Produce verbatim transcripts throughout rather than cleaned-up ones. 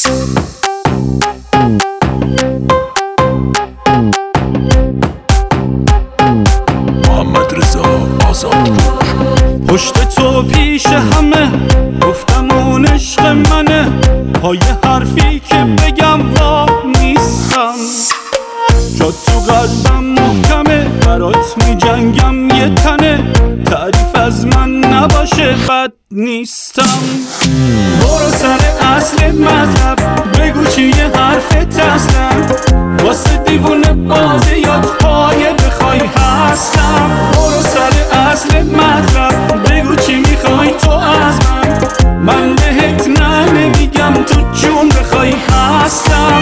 پشت تو پیش همه گفتم اون عشق منه، پای حرفی که بگم وا نیستم. جا تو قلبم محکمه، برات می جنگم یه تنه، تعریف از من نباشه بد نیستم. برو سر اصل مطلب بگو چیه حرفت اصلا، واسه دیوونه بازی یاد پایه بخوای هستم. برو سر اصل مطلب بگو چی میخوای تو از من، من بهت نه نمیگم تو جون بخوای هستم.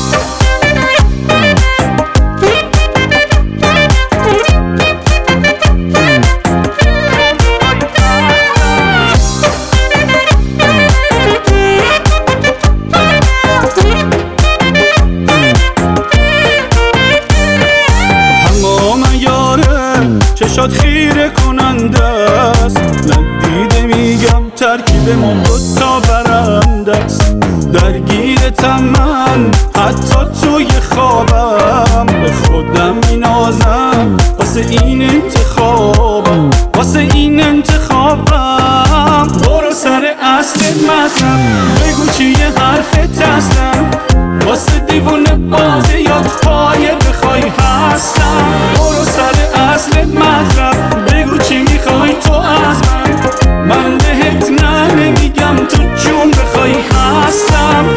چشات خیره کننده است، ندیده میگم ترکیب ما دوتا برنده است. درگیرتم من حتی توی خوابم، به خودم مینازم واسه این انتخابم، واسه این انتخابم. برو سر اصل مطلب بگو چیه حرفت اصلا، واسه دیوونه بازی یاد پایه بخوای هستم. برو سر اصل مطلب بگو چی میخوای تو از من، من بهت نه نمیگم تو جون بخوای هستم.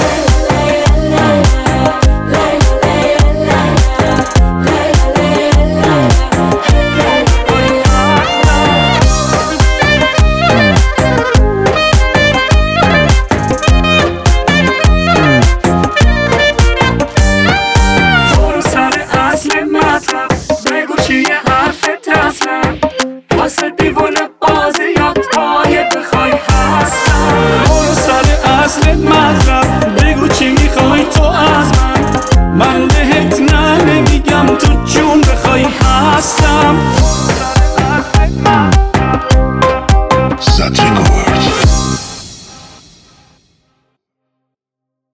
برو سر اصل مطلب بگو چیه حرفت اصلا، واسه دیوونه بازی یاد پایه بخوای هستم. برو سر اصل مطلب